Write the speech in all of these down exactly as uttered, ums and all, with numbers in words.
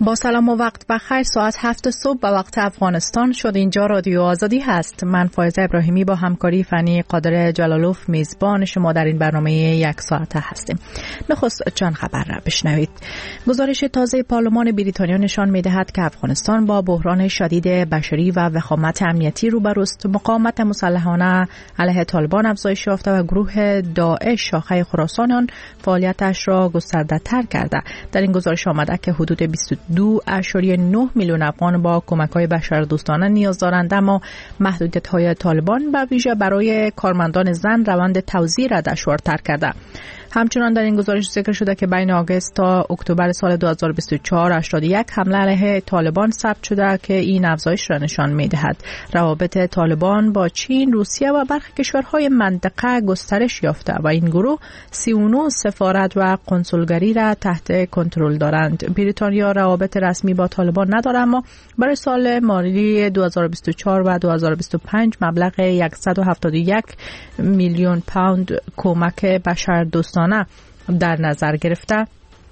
با سلام و وقت بخیر. ساعت هفت صبح به وقت افغانستان شد. اینجا رادیو آزادی هست. من فایزه ابراهیمی با همکاری فنی قادر جلالوف میزبان شما در این برنامه یک ساعته هستیم. نخست چند خبر را بشنوید. گزارش تازه پارلمان بریتانیا نشان می‌دهد که افغانستان با بحران شدید بشری و وخامت امنیتی روبروست. مقاومت مسلحانه علیه طالبان افزایش یافته و گروه داعش شاخه خراسان آن فعالیتش را گسترده‌تر کرده. در این گزارش آمده که حدود بیست و دو اشاری نه میلیون افغان با کمک‌های بشردوستانه نیاز دارند، اما محدودیت‌های طالبان به ویژه برای کارمندان زن روند توزیع را دشوارتر کرده. همچنان در این گزارش ذکر شده که بین آگوست تا اکتبر سال دو هزار و بیست و چهار هشتاد و یک حمله علیه طالبان ثبت شده که این افزایش را نشان می‌دهد. روابط طالبان با چین، روسیه و برخی کشورهای منطقه گسترش یافته و این گروه سی و نه سفارت و قنسولگری را تحت کنترل دارند. بریتانیا روابط رسمی با طالبان ندارد، اما برای سال مالی دو هزار و بیست و چهار و دو هزار و بیست و پنج مبلغ صد و هفتاد و یک میلیون پوند کمک بشردوستانه در نظر گرفته.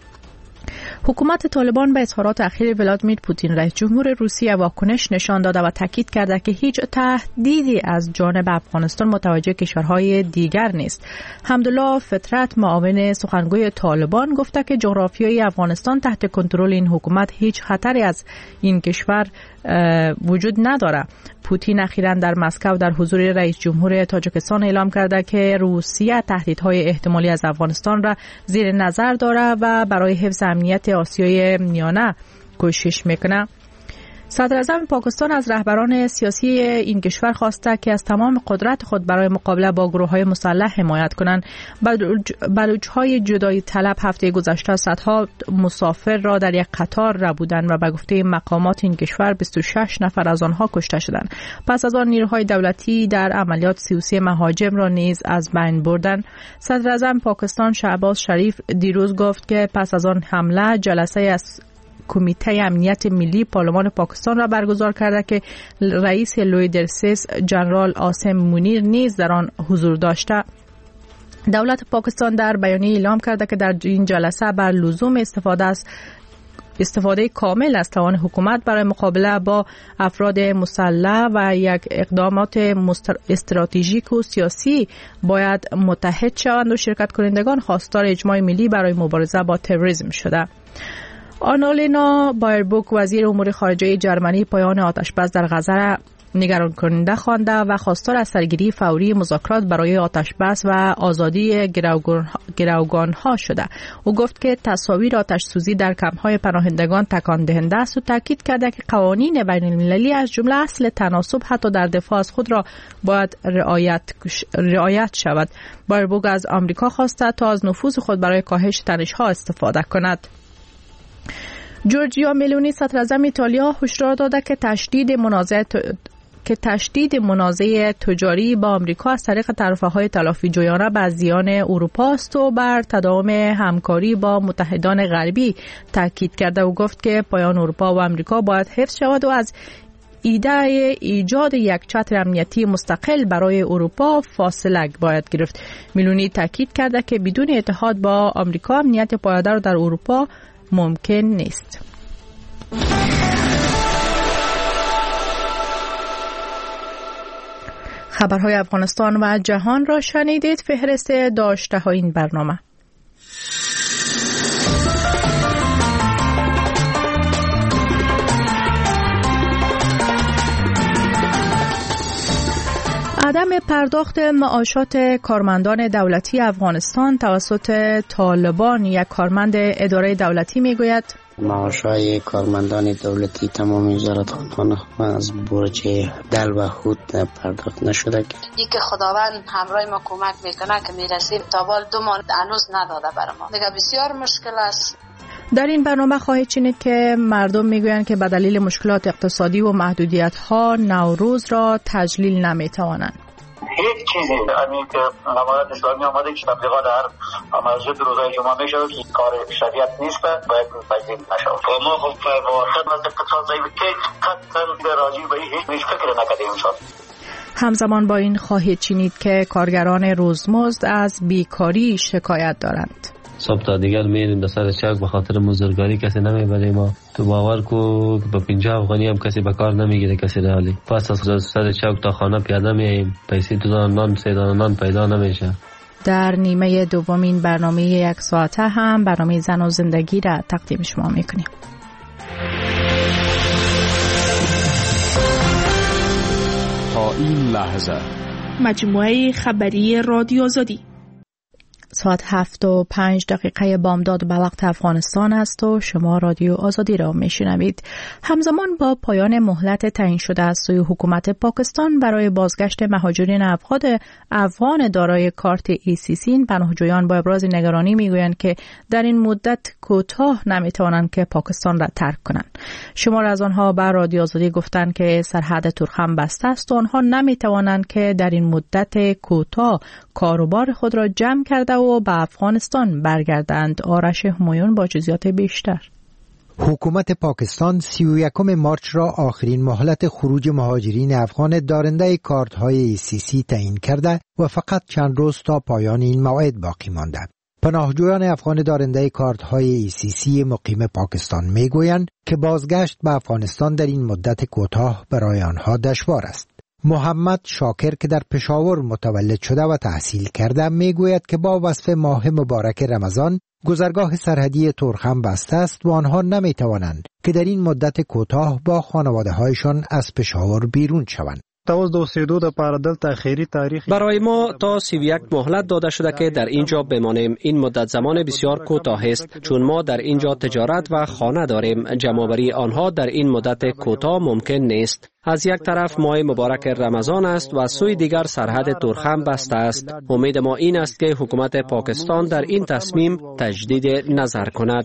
حکومت طالبان به اظهارات اخیر ولادیمیر پوتین رئیس جمهور روسیه واکنش نشان داده و تاکید کرده که هیچ تهدیدی از جانب افغانستان متوجه کشورهای دیگر نیست. حمدالله فطرت معاون سخنگوی طالبان گفته که جغرافیای افغانستان تحت کنترل این حکومت هیچ خطری از این کشور وجود ندارد. پوتین اخیراً در مسکو در حضور رئیس جمهور تاجیکستان اعلام کرده که روسیه تهدیدهای احتمالی از افغانستان را زیر نظر دارد و برای حفظ امنیت آسیای میانه کوشش میکنه. صدر اعظم پاکستان از رهبران سیاسی این کشور خواسته که از تمام قدرت خود برای مقابله با گروه‌های مسلح حمایت کنند. بلوچ‌های جدایی طلب هفته گذشته صدها مسافر را در یک قطار ربودند و به گفته مقامات این کشور بیست و شش نفر از آنها کشته شدند. پس از آن نیروهای دولتی در عملیات سی و سه مهاجم را نیز از بین بردند. صدر اعظم پاکستان شهباز شریف دیروز گفت که پس از آن حمله جلسه از کمیته امنیت ملی پارلمان پاکستان را برگزار کرده که رئیس لوی درسیس جنرال عاصم منیر نیز در آن حضور داشته. دولت پاکستان در بیانیه اعلام کرده که در این جلسه بر لزوم استفاده از استفاده کامل از توان حکومت برای مقابله با افراد مسلح و یک اقدامات استراتژیک و سیاسی باید متحد شوند و شرکت کنندگان خواستار اجماع ملی برای مبارزه با تروریسم شده. آنالینا بایربوک وزیر امور خارجه جرمنی پایان آتشبس در غزه را نگران کننده خوانده و خواستار از سرگیری فوری مذاکرات برای آتشبس و آزادی گروگانها شده. او گفت که تصاویر آتش سوزی در کمپ‌های پناهندگان تکان دهنده است و تاکید کرده که قوانین بین المللی از جمله اصل تناسب حتی در دفاع از خود را باید رعایت رعایت شود. بایربوک از آمریکا خواسته تا از نفوذ خود برای کاهش تنش‌ها استفاده کند. جورجیا ملونی صدر اعظم ایتالیا هشدار داده که تشدید منازعه که تشدید منازعه تجاری با آمریکا از طریق ترفه‌های تلافی جویانه به زیان اروپا است و بر تداوم همکاری با متحدان غربی تاکید کرده و گفت که پایان اروپا و آمریکا باید حفظ شود و از ایده ایجاد یک چتر امنیتی مستقل برای اروپا فاصله باید گرفت. ملونی تاکید کرده که بدون اتحاد با آمریکا امنیت پایدار در اروپا ممکن نیست. خبرهای افغانستان و جهان را شنیدید. فهرست داشته های این برنامه. عدم پرداخت معاشات کارمندان دولتی افغانستان توسط طالبان. یک کارمند اداره دولتی میگوید معاشای کارمندان دولتی تمام وزارتخانه‌ها از برج دل و هود پرداخت نشده. این که خداوند همراه ما کمک میکنه که میرسیم تا بال دو ماه هنوز نداده برای ما. دیگه بسیار مشکل است. در این برنامه خواهید شنید که مردم میگویند که به دلیل مشکلات اقتصادی و محدودیت‌ها نوروز را تجلیل نمیتوانند. هیچ چیزی همین که امارات اسلامی آمده که تبلیغات هر مسجد روزای جمعه میشه که کار شریعت نیست باید پذیرایی نشه. و ما خب با خدمت اقتصاد ضعیف که قطعا راجع به هیچ فکر نکردیم شد. همزمان با این خواهید شنید که کارگران روزمزد از بیکاری شکایت دارند. صبح تا دیگر میریم در سر چوک، به خاطر مزدورگاری کسی نمیبره ما. تو باور کو با پنجاه افغانی هم کسی به کار نمیگیره کسی رالی. پس از سر چوک تا خانه پیاده میایم، پیسه دو دانه نان سه دانه نان پیدا نمیشه. در نیمه دومین برنامه یک ساعته هم برنامه زن و زندگی را تقدیم شما میکنیم. تا این لحظه مجموعه خبری رادیو آزادی ساعت هفت و پنج دقیقه بامداد به وقت افغانستان است و شما رادیو آزادی را میشنوید. همزمان با پایان مهلت تعیین شده از سوی حکومت پاکستان برای بازگشت مهاجرین افغان افغان دارای کارت ای سی سی، پناهجویان با ابراز نگرانی میگویند که در این مدت کوتاه نمیتوانند که پاکستان را ترک کنند. شمار از آنها به رادیو آزادی گفتند که سرحد تورخم بسته است و آنها نمیتوانند که در این مدت کوتاه کاروبار خود را جمع کرده و به افغانستان برگردند. آرش همایون با جزئیات بیشتر. حکومت پاکستان سی و یکم مارچ را آخرین مهلت خروج مهاجرین افغان دارنده کارت‌های ای سی سی تعیین کرده و فقط چند روز تا پایان این موعد باقی مانده. پناهجویان افغان دارنده کارت‌های ای سی سی مقیم پاکستان میگویند که بازگشت به افغانستان در این مدت کوتاه برای آنها دشوار است. محمد شاکر که در پشاور متولد شده و تحصیل کرده میگوید که با وصف ماه مبارک رمضان گذرگاه سرحدی تورخم بسته است و آنها نمیتوانند که در این مدت کوتاه با خانواده هایشان از پشاور بیرون شوند. برای ما تا سی و یک مهلت داده شده که در اینجا بمانیم. این مدت زمان بسیار کوتاه است چون ما در اینجا تجارت و خانه داریم. جمع‌آوری آنها در این مدت کوتاه ممکن نیست. از یک طرف ماه مبارک رمضان است و سوی دیگر سرحد تورخم بسته است. امید ما این است که حکومت پاکستان در این تصمیم تجدید نظر کند.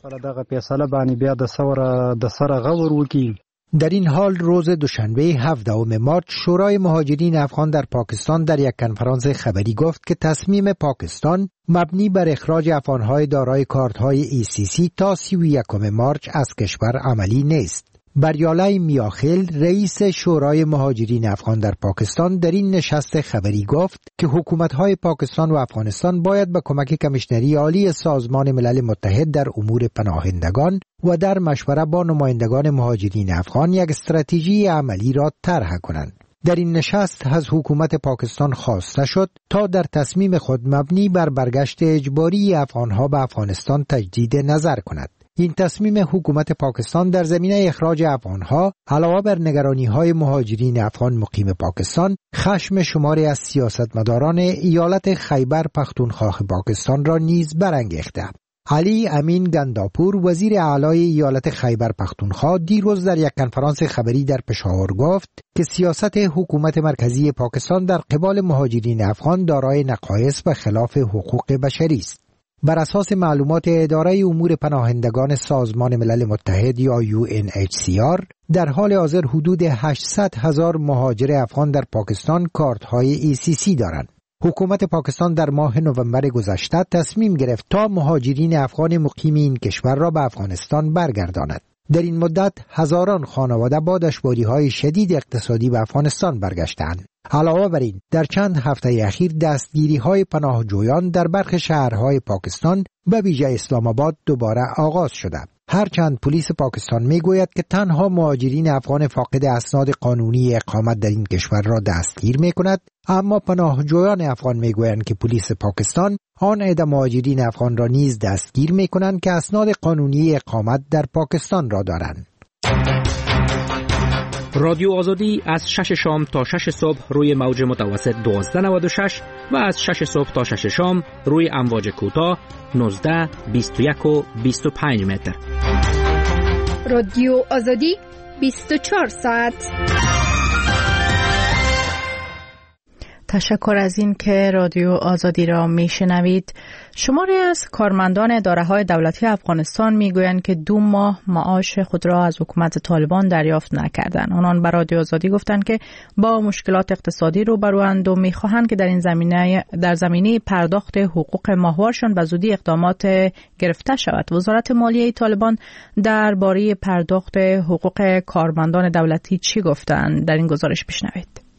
در این حال روز دوشنبه هفدهم مارچ شورای مهاجرین افغان در پاکستان در یک کنفرانس خبری گفت که تصمیم پاکستان مبنی بر اخراج افغانهای دارای کارت‌های ای سی سی تا سی و یکم مارچ از کشور عملی نیست. بریالای میاخیل رئیس شورای مهاجرین افغان در پاکستان در این نشست خبری گفت که حکومت‌های پاکستان و افغانستان باید به کمک کمیشنری عالی سازمان ملل متحد در امور پناهندگان و در مشوره با نمایندگان مهاجرین افغان یک استراتژی عملی را طرح کنند. در این نشست از حکومت پاکستان خواسته شد تا در تصمیم خود مبنی بر برگشت اجباری افغانها به افغانستان تجدید نظر کند. این تصمیم حکومت پاکستان در زمینه اخراج افغانها علاوه بر نگرانی‌های مهاجرین افغان مقیم پاکستان، خشم شماری از سیاستمداران ایالت خیبر پختونخوا پاکستان را نیز برانگیخته. علی امین گنداپور وزیر اعلی ایالت خیبر پختونخوا دیروز در یک کنفرانس خبری در پشاور گفت که سیاست حکومت مرکزی پاکستان در قبال مهاجرین افغان دارای نقایص و خلاف حقوق بشری است. بر اساس معلومات اداره امور پناهندگان سازمان ملل متحد یا یو ان اچ سی آر، در حال حاضر حدود هشتصد هزار مهاجر افغان در پاکستان کارت‌های ای سی سی دارند. حکومت پاکستان در ماه نوامبر گذشته تصمیم گرفت تا مهاجرین افغان مقیم این کشور را به افغانستان برگرداند. در این مدت هزاران خانواده با دشواری‌های شدید اقتصادی به افغانستان برگشتند. علاوه بر این، در چند هفته اخیر دستگیری‌های پناهجویان در برخی شهرهای پاکستان به ویژه اسلام آباد دوباره آغاز شده. هرچند پلیس پاکستان میگوید که تنها مهاجرین افغان فاقد اسناد قانونی اقامت در این کشور را دستگیر میکند، اما پناهجویان افغان میگویند که پلیس پاکستان آن عده مهاجرین افغان را نیز دستگیر میکنند که اسناد قانونی اقامت در پاکستان را دارند. رادیو آزادی از شش شام تا شش صبح روی موج متوسط دوازده نود و شش و از شش صبح تا شش شام روی امواج کوتاه نوزده، بیست و یک و بیست و پنج متر. رادیو آزادی بیست و چهار ساعت. تشکر از این که رادیو آزادی را میشنوید. شماری از کارمندان اداره‌های دولتی افغانستان میگویند که دو ماه معاش خود را از حکومت طالبان دریافت نکردند. آنان به رادیو آزادی گفتند که با مشکلات اقتصادی روبروند و میخواهند که در این زمینه در زمینه پرداخت حقوق ماهوارشان به زودی اقدامات گرفته شود. وزارت مالیه طالبان درباره پرداخت حقوق کارمندان دولتی چی گفتند؟ در این گزارش بشنوید.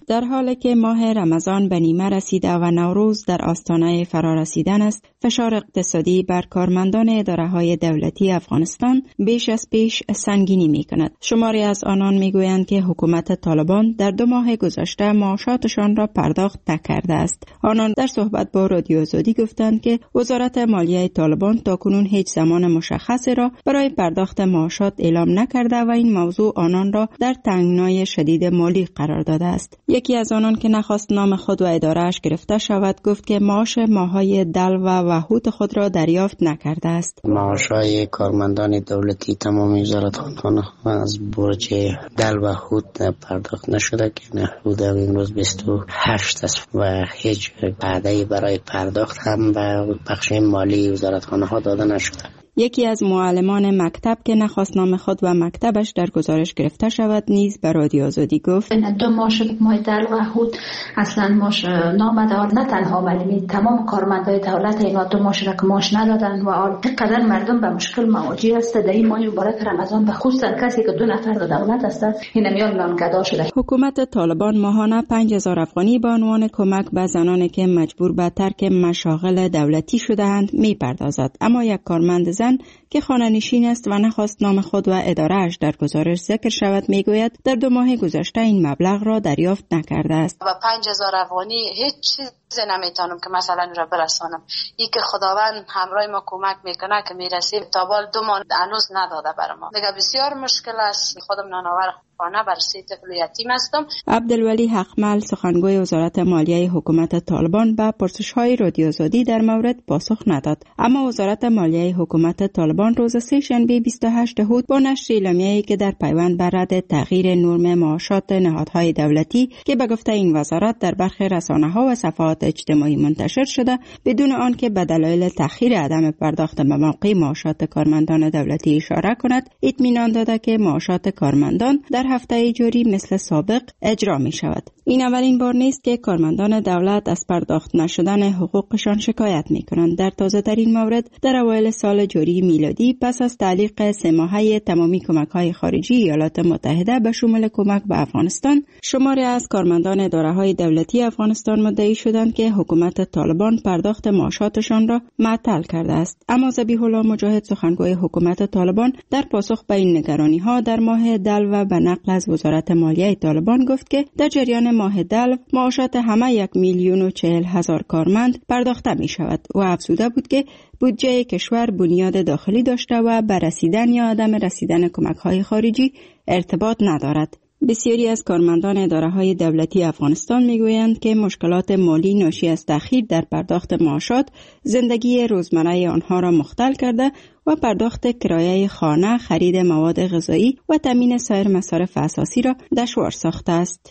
در حالی که ماه رمضان به نیمه رسیده و نوروز در آستانه فرارسیدن است، فشار اقتصادی بر کارمندان اداره‌های دولتی افغانستان بیش از پیش سنگینی می‌کند. شماری از آنان می‌گویند که حکومت طالبان در دو ماه گذشته معاشاتشان را پرداخت نکرده است. آنان در صحبت با رادیو آزادی گفتند که وزارت مالیه طالبان تاکنون هیچ زمان مشخصی را برای پرداخت معاشات اعلام نکرده و این موضوع آنان را در تنگنای شدید مالی قرار داده است. یکی از آنان که نخواست نام خود و اداره‌اش گرفته شود گفت که معاش ماه‌های دل و وحود خود را دریافت نکرده است. معاشای کارمندان دولتی تمام وزارتخانه‌ها از برج دل و حود پرداخت نشده که حدود امروز بیست و هشت است و هیچ وعده برای پرداخت هم به بخش مالی وزارتخانه‌ها داده نشده. یکی از معلمان مکتب که نخواست نام خود و مکتبش در گزارش گرفته شود نیز به رادیو آزادی گفت دو ماش ماه دل و حود اصلا ماش نامدار، نه تنها ولی تمام کارمندای دولت اینا دو ماش را که ماش ندادن و اینقدر مردم به مشکل مواجه است. در این ماه مبارک رمضان به خصوص کسی که دو نفر در دولت هستند این میان نانگدا شده. حکومت طالبان ماهانه پنج هزار افغانی به عنوان کمک به زنانی که مجبور به ترک مشاغل دولتی شده‌اند میپردازد، اما یک کارمند زن که خانه نشین است و نخواست نام خود و اداره‌اش در گزارش ذکر شود میگوید در دو ماه گذشته این مبلغ را دریافت نکرده است. و پنج هزار افغانی هیچ چیز نمیتونم که مثلا را برسانم. ای که خداوند همراه ما کمک میکنه که میرسیم تا بال دو ماه هنوز نداده برام. دیگه بسیار مشکل است. خودم نانآور خانه بر سی طفل یتیم هستم. عبدالولی حقمل سخنگوی وزارت مالیه حکومت طالبان به پرسش‌های رادیو آزادی در مورد پاسخ نداد، اما وزارت مالیه حکومت طالبان روز سه شنبه بیست و هشت حود با نشر اعلامیه‌ای که در پیوند بر رد تغییر نرم معاشات نهادهای دولتی که به گفته این وزارت در برخی رسانه‌ها و صفحات اجتماعی منتشر شده بدون آنکه به دلایل تأخیر عدم پرداخت به موقع معاشات کارمندان دولتی اشاره کند، اطمینان داده که معاشات کارمندان در هفته جاری مثل سابق اجرا می شود. این اولین بار نیست که کارمندان دولت از پرداخت نشدن حقوقشان شکایت می کنند. در تازه ترین مورد در اوایل سال جاری میلادی پس از تعلیق سه ماهه تمامی کمک های خارجی ایالات متحده به شمول کمک به افغانستان، شماری از کارمندان اداره‌های دولتی افغانستان مدعی شدند که حکومت طالبان پرداخت معاشاتشان را معطل کرده است. اما ذبیح الله مجاهد سخنگوی حکومت طالبان در پاسخ به این نگرانی‌ها در ماه دل و به نقل از وزارت مالیه طالبان گفت که در جریان ماه دل معاشات همه یک میلیون و چهل هزار کارمند پرداخته می شود و افزوده بود که بودجه کشور بنیاد داخلی داشته و به رسیدن یا عدم رسیدن کمک‌های خارجی ارتباط ندارد. بسیاری از کارمندان اداره‌های دولتی افغانستان می‌گویند که مشکلات مالی ناشی از تأخیر در پرداخت معاشات زندگی روزمره آنها را مختل کرده و پرداخت کرایه خانه، خرید مواد غذایی و تامین سایر مصارف اساسی را دشوار ساخته است.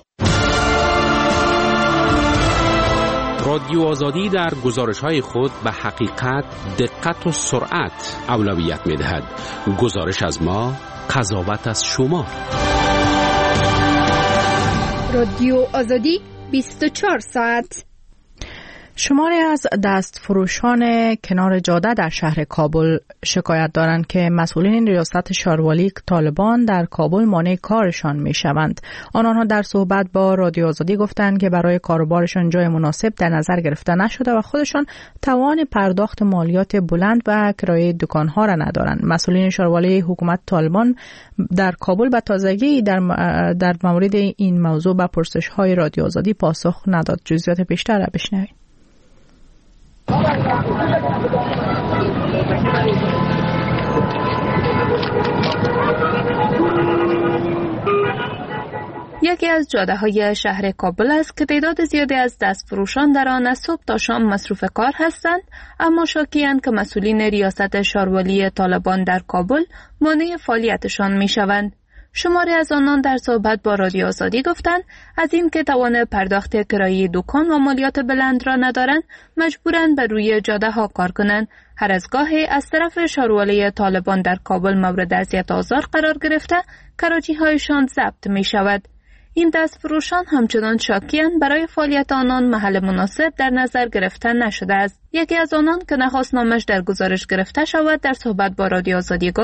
رادیو آزادی در گزارش‌های خود به حقیقت، دقت و سرعت اولویت می‌دهد. گزارش از ما، قضاوت از شما. رادیو آزادی بیست و چهار ساعت. شماری از دستفروشان کنار جاده در شهر کابل شکایت دارند که مسئولین ریاست شاروالی طالبان در کابل مانع کارشان می شوند. آنها در صحبت با رادیو آزادی گفتند که برای کاروبارشان جای مناسب در نظر گرفته نشده و خودشان توان پرداخت مالیات بلند و کرایه دکانها را ندارند. مسئولین شاروالی حکومت طالبان در کابل به تازگی در در مورد این موضوع به پرسش‌های رادیو آزادی پاسخ نداد. جزئیات بیشتر را بشنوید. یکی از جاده‌های شهر کابل است که تعداد زیادی از دستفروشان در آن از صبح تا شام مصروف کار هستند، اما شاکی‌اند که مسئولین ریاست شاروالی طالبان در کابل مانع فعالیتشان می‌شوند. شماری از آنان در صحبت با رادیو آزادی گفتند از این که توان پرداخت کرایه دکان و مالیات بلند را ندارند مجبورند بر روی جاده ها کار کنند. هر از گاهی از طرف شاروالی طالبان در کابل مورد اذیت و آزار قرار گرفته کراچی هایشان ضبط می شود. این دستفروشان همچنان شاکی‌اند برای فعالیت آنان محل مناسب در نظر گرفته نشده است. یکی از آنان که نخواست نامش در گزارش گرفته شود در صحبت با رادیو آزادی گفت: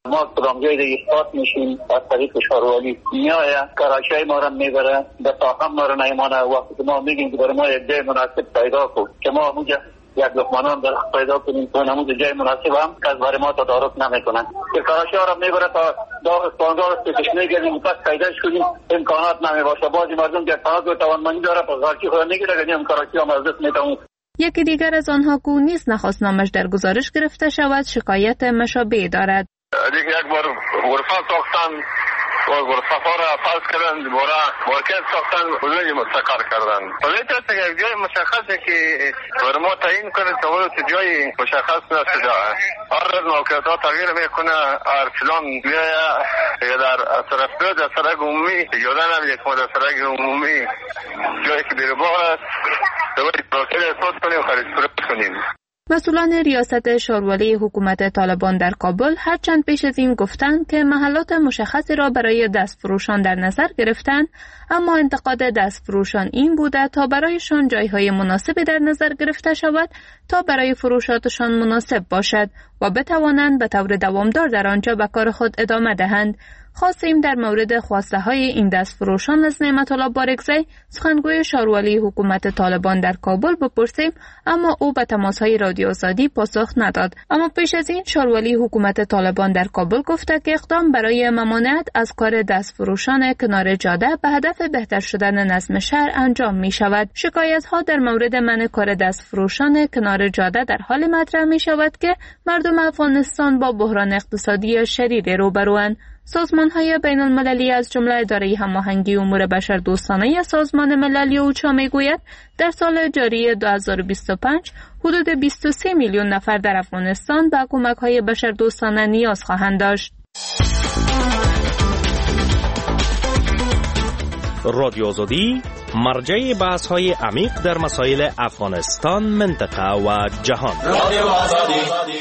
ما کدام جای دیگه اثبات میشیم از طریق شاروالی میایه کراچی ما را میبره به تاهم ما را نیمانه. وقتی ما میگیم که برای ما یک جای مناسب پیدا کن که ما اونجا یک لقمانان در پیدا کنیم که اونمون جای مناسب هم که از برای ما تدارک نمیکنن که کراچی ها را میبره تا داغستان داغستش میگردیم پس پیداش کنیم امکانات نمیباشه. بعضی مردم که امکانات و توانمندی داره پس غارچی خود نگیره که نیم کراچی هم از دست میتونیم. یکی دیگر از آنها کو نیز نخواست نامش در گزارش گرفته شود شکایت مشابه دارد. دیگه یک بار غرفه ساختن و غرفه را فرض کردن دوباره مارکت ساختن ولی مستقر کردن. ولی تا یک جای مشخصه که بر ما تعیین کنه تا ولی جای مشخص نشده. هر روز موقعیت ها تغییر میکنه. هر فلان بیایه یا در طرف دو در سرک عمومی یادن هم یک ما در سرک عمومی جایی که بیربار است دوباره پروکل احساس کنیم و خرید فرست کنیم. مسئولان ریاست شاروالی حکومت طالبان در کابل هرچند پیش از این گفتند که محلات مشخصی را برای دستفروشان در نظر گرفتند، اما انتقاد دستفروشان این بوده تا برایشان جایهای مناسبی در نظر گرفته شود تا برای فروشاتشان مناسب باشد و بتوانند به طور دوامدار در آنجا به کار خود ادامه دهند. خواستیم در مورد خواسته های این دستفروشان از نعمت الله بارکزی سخنگوی شاروالی حکومت طالبان در کابل بپرسیم، اما او به تماس های رادیو آزادی پاسخ نداد. اما پیش از این شاروالی حکومت طالبان در کابل گفته که اقدام برای ممانعت از کار دستفروشان کنار جاده به هدف بهتر شدن نظم شهر انجام می شود. شکایت ها در مورد منع کار دستفروشان کنار جاده در حال مطرح می شود که مردم افغانستان با بحران اقتصادی شدید روبروند. سازمان‌های بین‌المللی از جمله اداره هماهنگی امور بشردوستانه سازمان ملل اوچا میگوید در سال جاری دو هزار و بیست و پنج حدود بیست و سه میلیون نفر در افغانستان به کمک‌های بشردوستانه نیاز خواهند داشت. رادیو آزادی مرجع بحث‌های عمیق در مسائل افغانستان، منطقه و جهان. رادیو آزادی.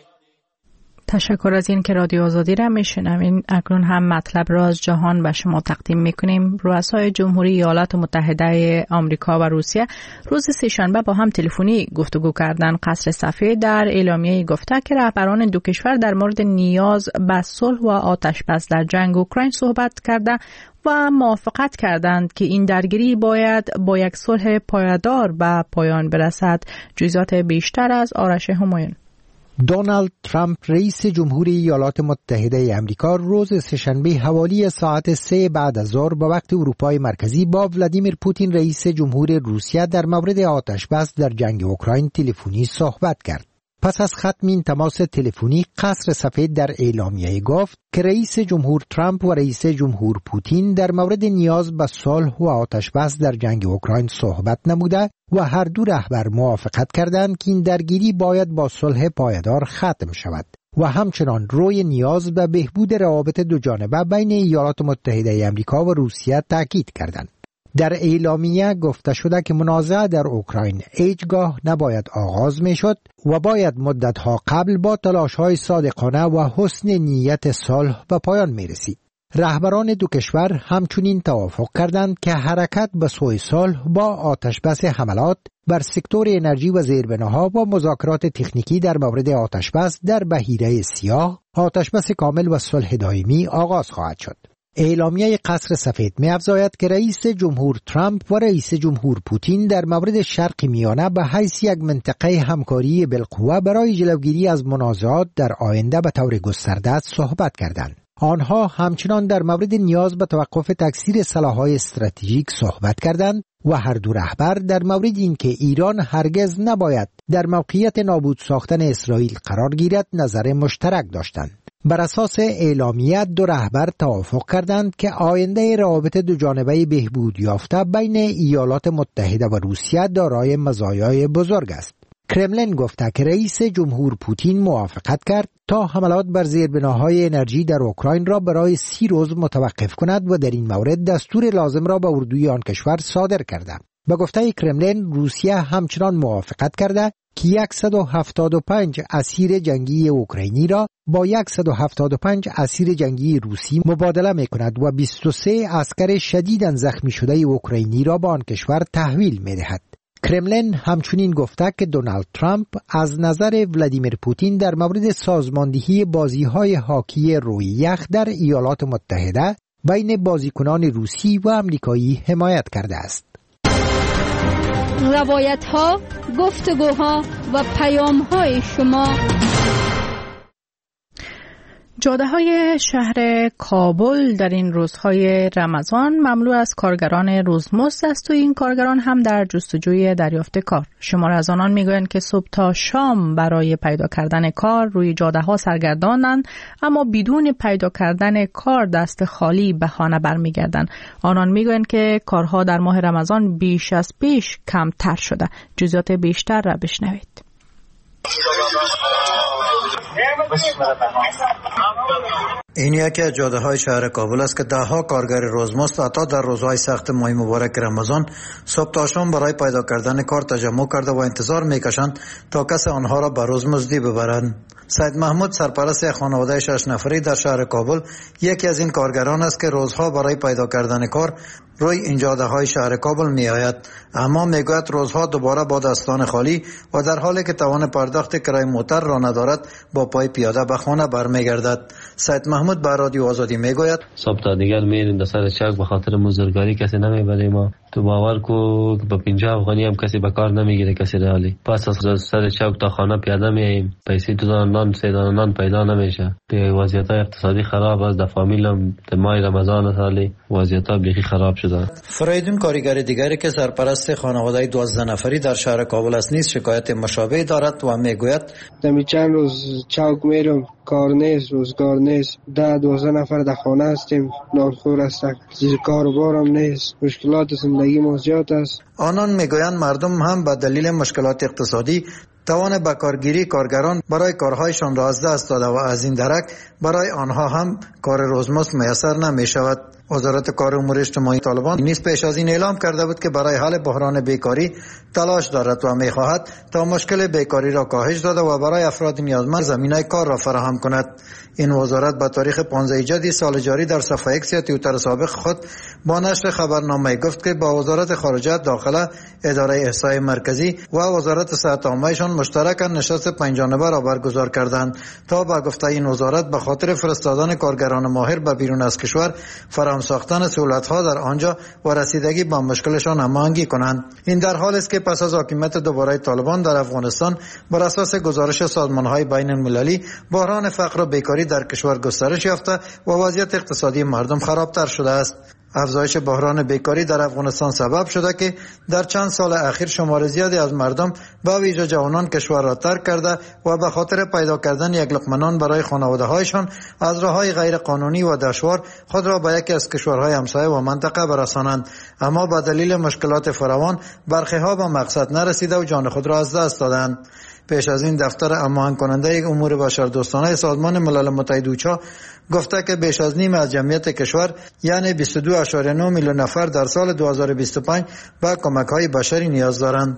تشکر از این که رادیو آزادی را میشنوین. اکنون هم مطلب را از جهان به شما تقدیم میکنیم. رؤسای جمهوری ایالات متحده آمریکا و روسیه روز سه‌شنبه با هم تلفنی گفتگو کردند. قصر سفید در اعلامیه گفته که رهبران دو کشور در مورد نیاز به صلح و آتش‌بس در جنگ اوکراین صحبت کرده و موافقت کردند که این درگیری باید با یک صلح پایدار به پایان برسد. جزئیات بیشتر از آرش همایون. دونالد ترامپ رئیس جمهوری ایالات متحده آمریکا روز سه‌شنبه حوالی ساعت سه بعد از ظهر به وقت اروپای مرکزی با ولادیمیر پوتین رئیس جمهور روسیه در مورد آتش‌بس در جنگ اوکراین تلفنی صحبت کرد. پس از ختم این تماس تلفنی، قصر سفید در اعلامیه گفت که رئیس جمهور ترامپ و رئیس جمهور پوتین در مورد نیاز به صلح و آتش‌بس در جنگ اوکراین صحبت نموده و هر دو رهبر موافقت کردند که این درگیری باید با صلح پایدار ختم شود و همچنان روی نیاز به بهبود روابط دو جانبه بین ایالات متحده آمریکا و روسیه تاکید کردند. در اعلامیه گفته شده که منازعه در اوکراین هیچگاه نباید آغاز می شد و باید مدتها قبل با تلاش‌های صادقانه و حسن نیت صلح به پایان می رسید. رهبران دو کشور همچنین توافق کردند که حرکت به سوی صلح با آتش‌بس حملات بر سکتور انرژی و زیربناها و مذاکرات تکنیکی در مورد آتش‌بس در بحیره سیاه، آتش‌بس کامل و صلح دائمی آغاز خواهد شد. اعلامیه قصر سفید می افزاید که رئیس جمهور ترامپ و رئیس جمهور پوتین در مورد شرق میانه به حیث یک منطقه همکاری بالقوه برای جلوگیری از منازعات در آینده به طور گسترده صحبت کردند. آنها همچنان در مورد نیاز به توقف تکثیر سلاح‌های استراتژیک صحبت کردند و هر دو رهبر در مورد اینکه ایران هرگز نباید در موقعیت نابود ساختن اسرائیل قرار گیرد نظر مشترک داشتند. بر اساس اعلامیه دو رهبر توافق کردند که آینده روابط دو جانبه بهبود یافته بین ایالات متحده و روسیه دارای مزایای بزرگ است. کرملین گفته که رئیس جمهور پوتین موافقت کرد تا حملات بر زیربناهای انرژی در اوکراین را برای سی روز متوقف کند و در این مورد دستور لازم را به اردوی آن کشور صادر کرده. به گفته کرملین، روسیه همچنان موافقت کرده که صد و هفتاد و پنج اسیر جنگی اوکراینی را با صد و هفتاد و پنج اسیر جنگی روسی مبادله می کند و بیست و سه عسکر شدیداً زخمی شده اوکراینی را به آن کشور تحویل می دهد. کرملین همچنین گفته که دونالد ترامپ از نظر ولادیمیر پوتین در مورد سازماندهی بازی‌های هاکی روی یخ در ایالات متحده بین بازیکنان روسی و آمریکایی حمایت کرده است. روایت‌ها، گفتگوها و پیام‌های شما. جاده‌های شهر کابل در این روزهای رمضان مملو از کارگران روزمزد است و این کارگران هم در جستجوی دریافت کار. شمار از آنان میگویند که صبح تا شام برای پیدا کردن کار روی جاده‌ها سرگردانند، اما بدون پیدا کردن کار دست خالی به خانه برمیگردند. آنان میگویند که کارها در ماه رمضان بیش از پیش کمتر شده. جزئیات بیشتر را بشنوید. این یکی از جاده های شهر کابل است که ده ها کارگر روزمزد حتی در روزهای سخت ماه مبارک رمضان صبح تا شام برای پیدا کردن کار تجمع کرده و انتظار میکشند تا کسی آنها را به روزمزدی ببرند. سید محمود سرپرست خانواده شش نفری در شهر کابل یکی از این کارگران است که روزها برای پیدا کردن کار روی این جاده های شهر کابل می آید، اما می گوید روزها دوباره با دستان خالی و در حالی که توان پرداخت کرایه موتر را ندارد با پای پیاده به خانه برمیگردد. سید محمود به رادیو آزادی می گوید صبح تا دیگر میریم در سر چوک، به خاطر مزدورگاری کسی نمیبره ما. تو باور کو با پنجاه افغانی هم کسی به کار نمیگیره کسی رالی. پس از سر چوک تا خانه پیاده میایم، پیسې دو دانه نان سه دانه نان پیدا نمیشه. به وضعیت اقتصادی خراب است. در فامیلم در ماه رمضان سالی وضعیت بیخی خراب شده. فریدون کارگر دیگری که سرپرست خانواده دوازده نفری در شهر کابل است نیز شکایت مشابه دارد و میگوید دمی چند روز چوک میرم، کار نیست، روزگار نیست، ده دوازده نفر در خانه هستیم، نانخور هستیم، کار و بارم نیست، مشکلات زندگی ما زیاد است. آنان میگویند مردم هم به دلیل مشکلات اقتصادی توان بکارگیری کارگران برای کارهایشان را از دست داده و از این درک برای آنها هم کار روزمزد میسر نمی شود. وزارت کار و امور اجتماعی طالبان نیز پیش از این اعلام کرده بود که برای حل بحران بیکاری تلاش دارد و می‌خواهد تا مشکل بیکاری را کاهش داده و برای افراد نیازمند زمینه کار را فراهم کند. این وزارت به تاریخ پانزده جدی سال جاری در صفحه ایکس یا توییتر سابق خود با نشر خبرنامه گفت که با وزارت خارجه، داخله، اداره احصای مرکزی و وزارت صحت عامه‌شان مشترکاً نشست پنج‌جانبه را برگزار کردند تا با گفته این وزارت به خاطر فرستادن کارگران ماهر به بیرون از کشور فراهم ساختن سهولت‌ها در آنجا و رسیدگی به مشکلشان هماهنگی کنند. این در حالی است که پس از حاکمیت دوباره طالبان در افغانستان بر اساس گزارش سازمان‌های بین‌المللی بحران فقر و بیکاری در کشور گسترش یافته و وضعیت اقتصادی مردم خرابتر شده است. افزایش بحران بیکاری در افغانستان سبب شده که در چند سال اخیر شمار زیادی از مردم به ویژه جوانان کشور را ترک کرده و به خاطر پیدا کردن یک لقمه نان برای خانواده‌هایشان از راه‌های غیر قانونی و دشوار خود را به یکی از کشورهای همسایه و منطقه برسانند، اما به دلیل مشکلات فراوان برخی‌ها به مقصد نرسیده و جان خود را از دست دادند. پیش از این دفتر هماهنگ کننده امور بشردوستانه سازمان ملل متحد اوچا گفته که بیش از نیم از جمعیت کشور یعنی بیست و دو ممیز نه میلیون نفر در سال دو هزار و بیست و پنج به کمک‌های بشری نیاز دارند.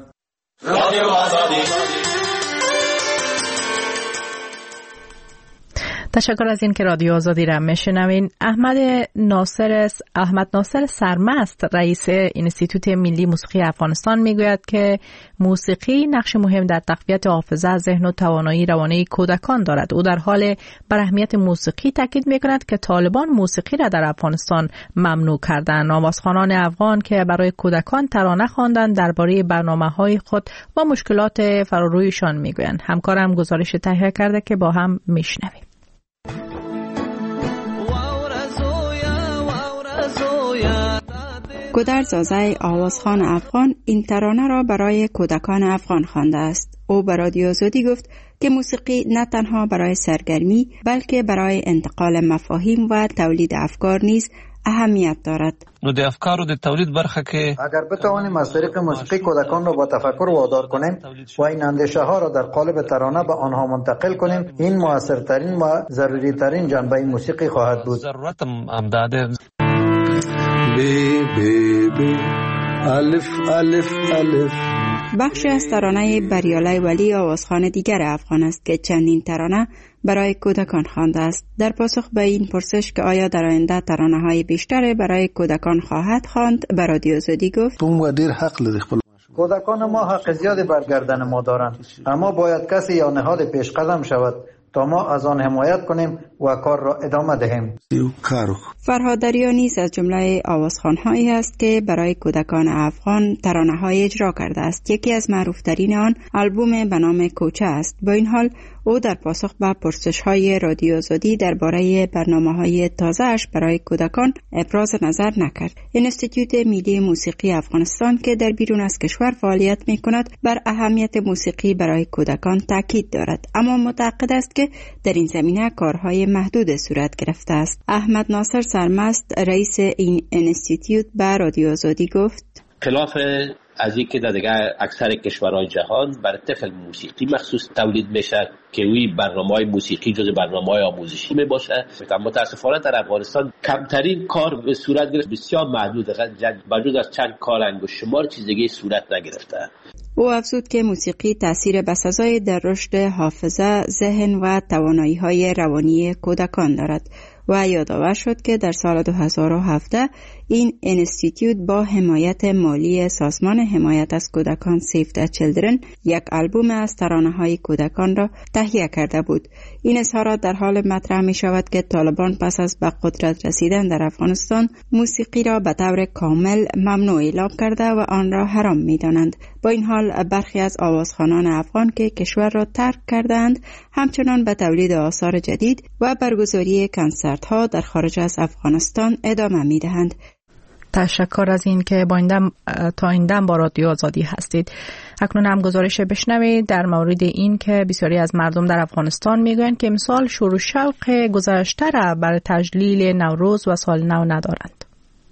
تشکر از این که رادیو آزادی را میشنوین. احمد ناصر احمد ناصر سرمست رئیس انستیتوت ملی موسیقی افغانستان میگوید که موسیقی نقش مهم در تقویت حافظه، ذهن و توانایی روانی کودکان دارد. او در حال بر اهمیت موسیقی تاکید میکند که طالبان موسیقی را در افغانستان ممنوع کردند. آوازخوانان افغان که برای کودکان ترانه خواندند درباره برنامه‌های خود و مشکلات فرارویشان میگویند. همکارم گزارش تهیه کرده که با هم میشنویم. گودرز زازای آوازخوان افغان این ترانه را برای کودکان افغان خوانده است. او به رادیو آزادی گفت که موسیقی نه تنها برای سرگرمی بلکه برای انتقال مفاهیم و تولید افکار نیز اهمیت دارد. نو د افکارو د تولید برخه کې اگر بتوانیم از طریق موسیقی کودکان را با تفکر وادار کنیم و این اندیشه ها را در قالب ترانه به آنها منتقل کنیم، این موثرترین و ضروری ترین جنبه موسیقی خواهد بود. ضرورت هم داده بی بی بی الف الف الف. بخشی از ترانه بریاله ولی آوازخوان دیگر افغان است که چندین ترانه برای کودکان خوانده است. در پاسخ به این پرسش که آیا در آینده ترانه های بیشتر برای کودکان خواهد خواند، به رادیو آزادی گفت تو مو ډیر حق لري خپل کودکان ما حق زیادی بر گردن ما دارند، اما باید کسی یا نهاد پیش قدم شود تا ما از آن حمایت کنیم و کار را ادامه دهیم. فرهاد دریا نیز از جمله آوازخوان‌هایی است که برای کودکان افغان ترانه‌های اجرا کرده است. یکی از معروف‌ترین آن آلبوم به نام کوچه است. با این حال او در پاسخ به پرسش‌های رادیو آزادی درباره برنامه‌های تازه‌اش برای کودکان ابراز نظر نکرد. انستیتوت ملی موسیقی افغانستان که در بیرون از کشور فعالیت می‌کند بر اهمیت موسیقی برای کودکان تاکید دارد، اما معتقد است که در این زمینه کارهای محدود صورت گرفته است. احمد ناصر سرمست رئیس این انستیتوت به رادیو آزادی گفت: خلاف از اینکه در دیگه اکثر کشورهای جهان برای طفل موسیقی مخصوص تولید میشه که وی برنامه‌های موسیقی جز برنامه‌های آموزشی می باشه، متاسفانه در افغانستان کمترین کار به صورت گرفت، بسیار محدود، بجز از چند کار انگشت شمار چیز دیگه صورت نگرفته. او افزود که موسیقی تأثیر بسزایی در رشد حافظه، ذهن و توانایی‌های روانی کودکان دارد و یادآور شد که در سال دو هزار و هفده این انستیتوت با حمایت مالی سازمان حمایت از کودکان سیو د چیلدرن یک آلبوم از ترانه‌های کودکان را تهیه کرده بود. این اظهارات در حال مطرح می شود که طالبان پس از به قدرت رسیدن در افغانستان موسیقی را به طور کامل ممنوع اعلام کرده و آن را حرام می دانند. با این حال برخی از آوازخوانان افغان که کشور را ترک کردند همچنان به تولید آثار جدید و برگزاری کنسرت ها در خارج از افغانستان ادامه می دهند. تشکر از این که با این دم تا این دم با رادیو آزادی هستید. اکنون هم گزارش بشنوید در مورد این که بسیاری از مردم در افغانستان میگویند که امسال شور و شوق گذشته را برای تجلیل نوروز و سال نو ندارند.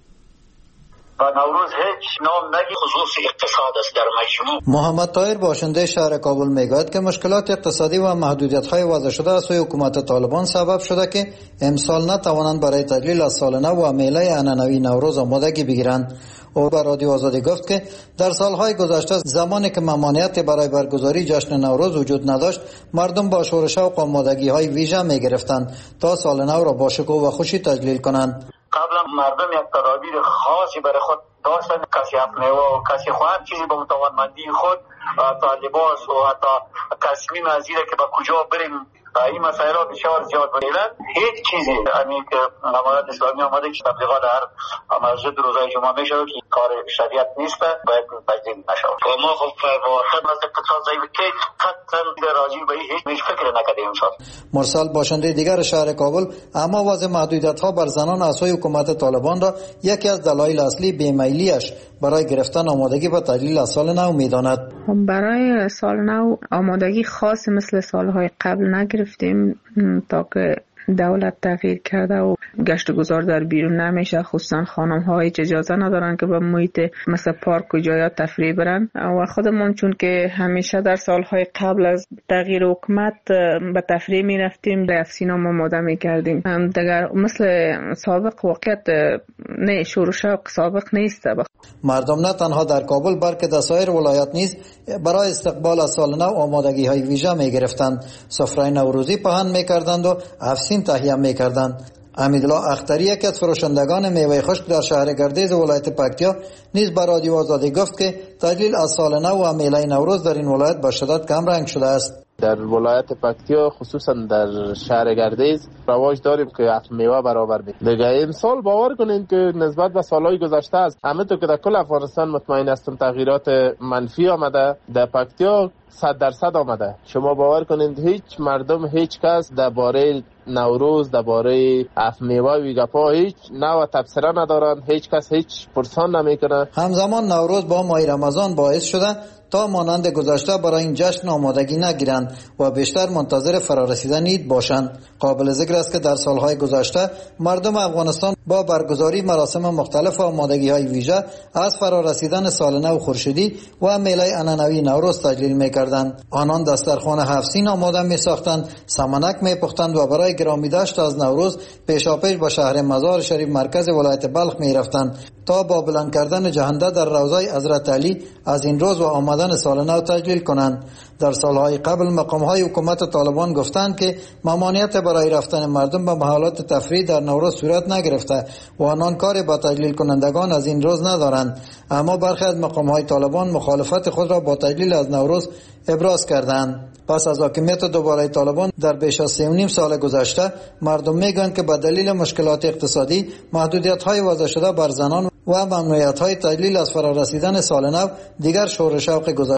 و نوروز هیچ نام نگی خصوص اقتصاد است در مجموع. محمد طاهر باشنده شهر کابل میگوید که مشکلات اقتصادی و محدودیت‌های وضع شده از سوی حکومت طالبان سبب شده که امسال نتوانند برای تجلیل از سال نو و میله عنعنوی نوروز آمادگی بگیرند. او به رادیو آزادی گفت که در سالهای گذشته زمانی که ممانعتی برای برگزاری جشن نوروز وجود نداشت، مردم با شور و شوق و آمادگی‌های ویژه می‌گرفتند تا سال نو را با شکوه و خوشی تجلیل کنند. قبلا مردم یک تدابیر خاصی برای خود داشتن، کسی افنیوه و کسی خواهد چیزی به متوانمندی خود تا لباس و حتی تصمیم از اینه که با کجا بریم این مسائل ها بسیار زیاد بودند. هیچ چیزی همین که امارت اسلامی آمده که تبلیغات هر مسجد روزای جمعه میشه که کار شریعت نیست باید تجدید نشود. و ما خب واقعا از اقتصاد ضعیف که قطعا راجع به هیچ فکر نکردیم امسال. مرسل باشنده دیگر شهر کابل اما وضع محدودیت ها بر زنان از سوی حکومت طالبان را یکی از دلایل اصلی بیمیلیش برای گرفتن آمادگی به تجلیل از سال نو میداند. برای سال نو آمادگی خاص مثل سالهای قبل نگرفتیم تا که دولت تغییر کرده و گشت و گذار در بیرون نمیشه، خصوصا خانم ها هیچ اجازه ندارن که به محیط مثل پارک و جایات تفریح برن و خودمون چون که همیشه در سالهای قبل از تغییر حکومت به تفریح می رفتیم در افسینام آماده می کردیم. دیگر مثل سابق واقعیت نه شور و شوق سابق نیست. مردم نه تنها در کابل بلکه در سایر ولایات نیز برای استقبال از سال نو آمادگی های ویژه می گرفتند، سفره نوروزی پهن می کردند و افسین تهیه می کردند. امیدالله اختری یکی از فروشندگان میوه خشک در شهر گردیز ولایت پکتیا نیز به رادیو آزادی گفت که تجلیل از سال نو و میله نوروز در این ولایت به شدت کم رنگ شده است. در ولایت پکتیا خصوصا در شهر گردیز رواج داریم که افت میوه برابر بید. دیگه این سال باور کنین که نسبت به سالهای گذشته است همه تو که در کل افغانستان مطمئن هستم تغییرات منفی آمده، در پکتیا صد درصد آمده. شما باور کنین هیچ مردم هیچ کس درباره نوروز درباره افت میوه و گپا هیچ نوع تبصره ندارن، هیچ کس هیچ پرسان نمیکنه. همزمان نوروز با ماه رمضان باعث شده تا مانند گذشته برای این جشن آمادگی نگیرند و بیشتر منتظر فرارسیدن عید باشند. قابل ذکر است که در سالهای گذشته مردم افغانستان با برگزاری مراسم مختلف و آمادگی‌های ویژه از فرارسیدن سال نو خورشیدی و میله عنعنوی نوروز تجلیل می‌کردند. آنان دسترخوان هفسین آماده می‌ساختند، سمنک می‌پختند و برای گرامیداشت از نوروز پیشاپیش به شهر مزار شریف مرکز ولایت بلخ می‌رفتند تا با بلند کردن جهنده در روضه حضرت علی از این روز و آمده آمدن سال نو تجلیل کنند. در سالهای قبل مقام‌های حکومت طالبان گفتند که ممانعت برای رفتن مردم به محلات تفریح در نوروز صورت نگرفته و آنان کاری با تجلیل کنندگان از این روز ندارند. اما برخی از مقام‌های طالبان مخالفت خود را با تجلیل از نوروز ابراز کردند. پس از حاکمیت دوباره طالبان در بیش از سه و نیم سال گذشته، مردم میگویند که به دلیل مشکلات اقتصادی، محدودیت‌های وضع شده بر زنان و ممنوعیت‌های تجلیل از فرارسیدن سال نو دیگر شور و شوق گذشته